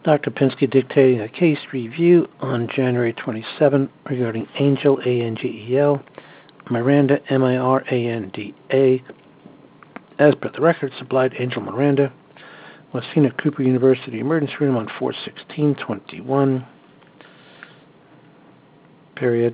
Dr. Pinsky dictating a case review on January 27 regarding Angel, A-N-G-E-L, Miranda, M-I-R-A-N-D-A. As per the record supplied, Angel Miranda was seen at Cooper University Emergency Room on 4/16/21. Period.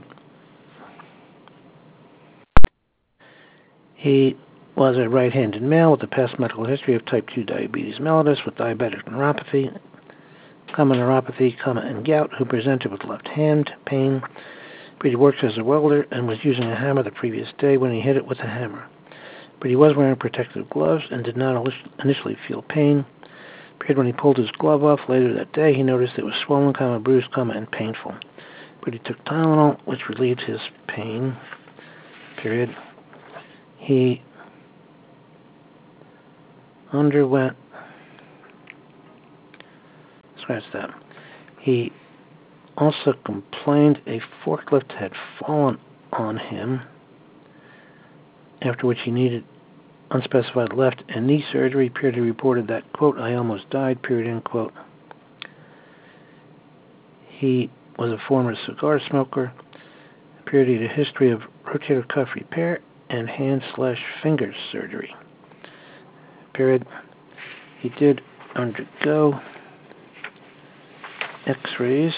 He was a right-handed male with a past medical history of type 2 diabetes mellitus with diabetic neuropathy, neuropathy, and gout, who presented with left hand pain. Brady worked as a welder and was using a hammer the previous day when he hit it with a hammer. Brady was wearing protective gloves and did not initially feel pain. When he pulled his glove off later that day, he noticed it was swollen, bruised, and painful. Brady took Tylenol, which relieved his pain. Period. He underwent... Scratch that. He also complained a forklift had fallen on him, after which he needed unspecified left and knee surgery. Period. He reported that, quote, "I almost died," period, end quote. He was a former cigar smoker. Period. He had a history of rotator cuff repair and hand/finger surgery. Period. He did undergo x-rays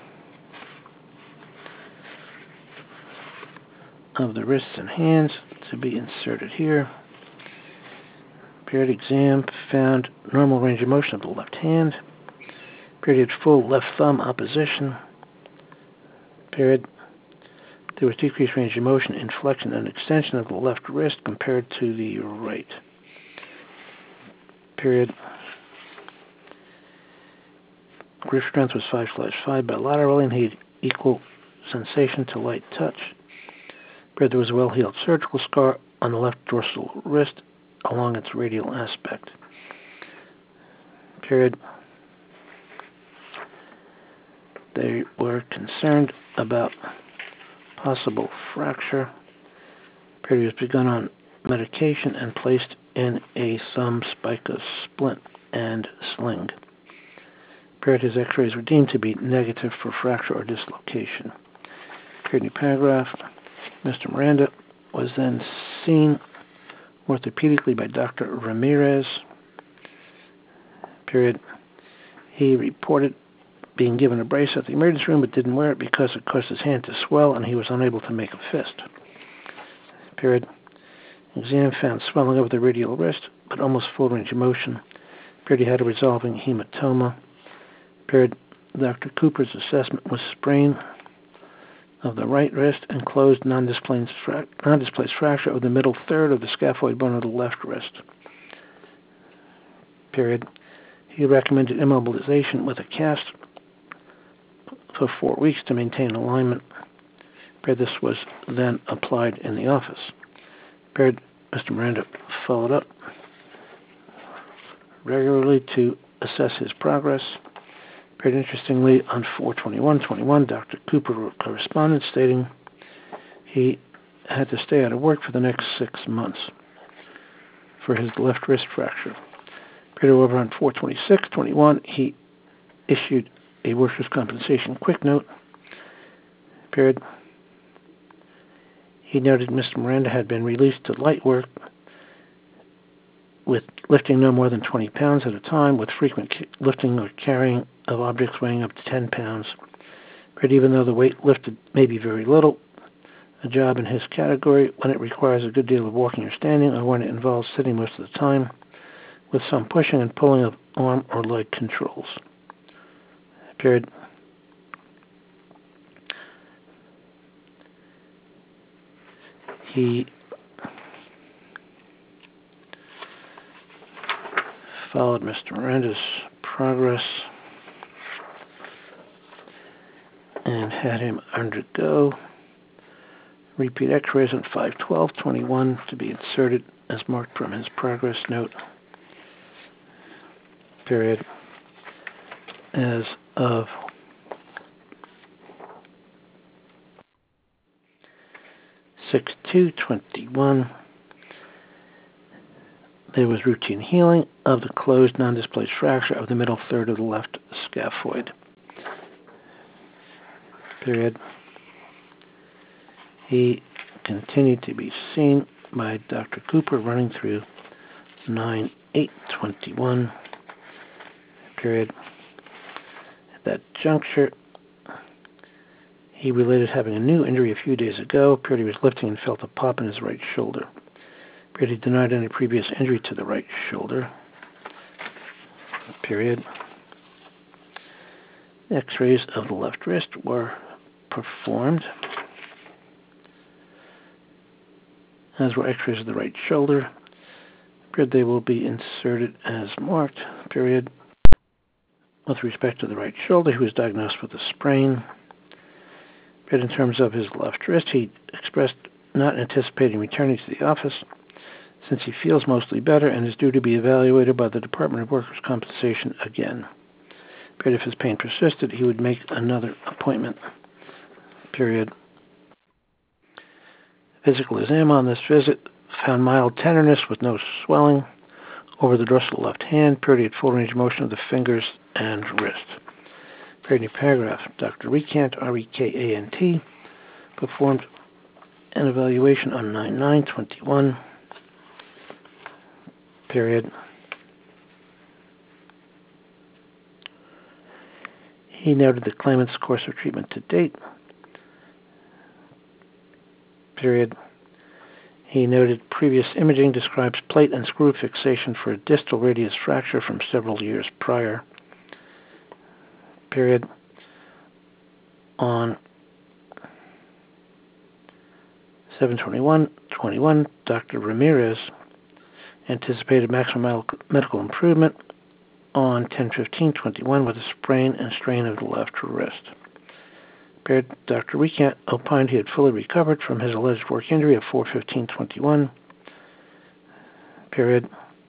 of the wrists and hands to be inserted here. Period. Exam found normal range of motion of the left hand. Period. Full left thumb opposition. Period. There was decreased range of motion in flexion and extension of the left wrist compared to the right. Period. Grip strength was 5/5 bilaterally, and he had equal sensation to light touch. Period. There was a well-healed surgical scar on the left dorsal wrist along its radial aspect. Period. They were concerned about possible fracture. Period. He was begun on medication and placed in a thumb spica splint and sling. Period. His x-rays were deemed to be negative for fracture or dislocation. Period. New paragraph. Mr. Miranda was then seen orthopedically by Dr. Ramirez. Period. He reported being given a brace at the emergency room but didn't wear it because it caused his hand to swell and he was unable to make a fist. Period. Exam found swelling of the radial wrist but almost full range of motion. Period. He had a resolving hematoma. Period. Dr. Cooper's assessment was sprain of the right wrist and closed non-displaced fracture of the middle third of the scaphoid bone of the left wrist. Period. He recommended immobilization with a cast for 4 weeks to maintain alignment. Period. This was then applied in the office. Period. Mr. Miranda followed up regularly to assess his progress. Period. Interestingly, on 4/21/21, Dr. Cooper wrote correspondence stating he had to stay out of work for the next 6 months for his left wrist fracture. Period. Over on 4/26/21, he issued a workers' compensation quick note. Period. He noted Mr. Miranda had been released to light work with lifting no more than 20 pounds at a time, with frequent lifting or carrying of objects weighing up to 10 pounds. But even though the weight lifted may be very little, a job in his category, when it requires a good deal of walking or standing, or when it involves sitting most of the time, with some pushing and pulling of arm or leg controls. Period. He followed Mr. Miranda's progress and had him undergo repeat x-rays on 5/12/21 to be inserted as marked from his progress note. Period. As of (6/2/21), There was routine healing of the closed, non-displaced fracture of the middle third of the left scaphoid. Period. He continued to be seen by Dr. Cooper running through 9/8/21. Period. At that juncture, he related having a new injury a few days ago. Period. He was lifting and felt a pop in his right shoulder. Period. He denied any previous injury to the right shoulder. Period. X-rays of the left wrist were performed, as were X-rays of the right shoulder. Period. They will be inserted as marked. Period. With respect to the right shoulder, he was diagnosed with a sprain. Period. In terms of his left wrist, he expressed not anticipating returning to the office since he feels mostly better and is due to be evaluated by the Department of Workers' Compensation again. Period. If his pain persisted, he would make another appointment. Period. Physical exam on this visit found mild tenderness with no swelling over the dorsal left hand. Period. He had full range of motion of the fingers and wrist. Period. New paragraph. Dr. Rekant, R-E-K-A-N-T, performed an evaluation on 9/9/21. Period. He noted the claimant's course of treatment to date. Period. He noted previous imaging describes plate and screw fixation for a distal radius fracture from several years prior. Period. On 7/21/21, Dr. Ramirez anticipated maximum medical improvement on 10/15/21 with a sprain and strain of the left wrist. Period. Dr. Rekant opined he had fully recovered from his alleged work injury of 4/15/21. Period.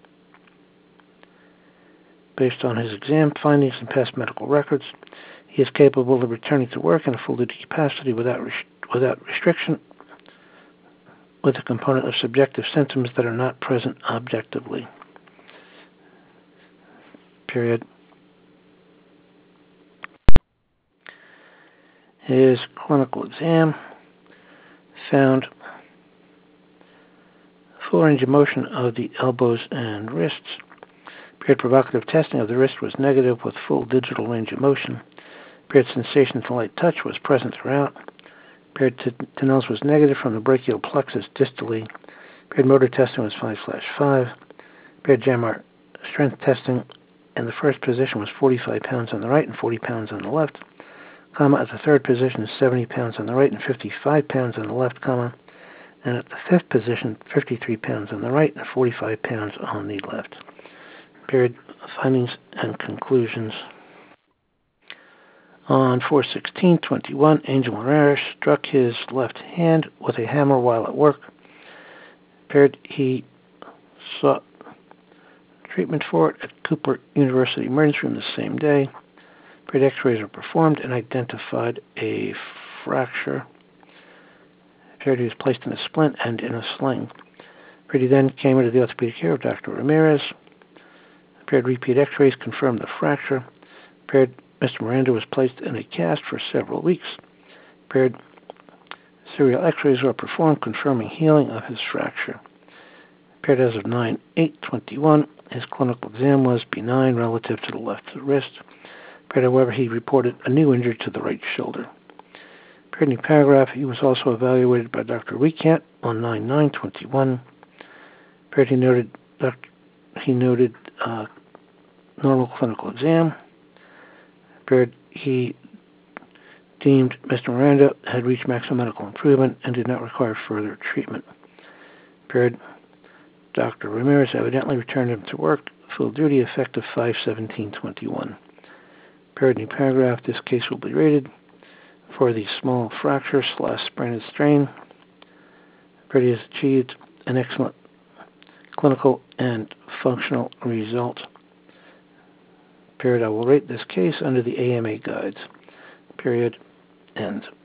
Based on his exam findings and past medical records, he is capable of returning to work in a full duty capacity without restriction, with a component of subjective symptoms that are not present objectively. Period. His clinical exam found full range of motion of the elbows and wrists. Period. Provocative testing of the wrist was negative with full digital range of motion. Period. Sensation to light touch was present throughout. Period. Tenose was negative from the brachial plexus distally. Period. Motor testing was 5/5. Period. JAMR strength testing in the first position was 45 pounds on the right and 40 pounds on the left. Comma, at the third position is 70 pounds on the right and 55 pounds on the left, comma, and at the fifth position, 53 pounds on the right and 45 pounds on the left. Period. Findings and conclusions. On 4/16/21, Angel Morales struck his left hand with a hammer while at work. Period. He sought treatment for it at Cooper University Emergency Room the same day. Period. X-rays were performed and identified a fracture. Period. He was placed in a splint and in a sling. Period. He then came into the orthopedic care of Dr. Ramirez. Period. Repeat X-rays confirmed the fracture. Period. Mr. Miranda was placed in a cast for several weeks. Period. Serial X-rays were performed confirming healing of his fracture. Period. As of 9/8/21, his clinical exam was benign relative to the left wrist. Period. However, he reported a new injury to the right shoulder. Period. New paragraph. He was also evaluated by Dr. Rekant on 9/9/21. Period. He noted normal clinical exam. Period. He deemed Mr. Miranda had reached maximum medical improvement and did not require further treatment. Period. Dr. Ramirez evidently returned him to work, full duty, effective 5/17/21. Period. New paragraph. This case will be rated for the small fracture / sprain and strain. Period. He has achieved an excellent clinical and functional result. Period. I will rate this case under the AMA guides. Period. End.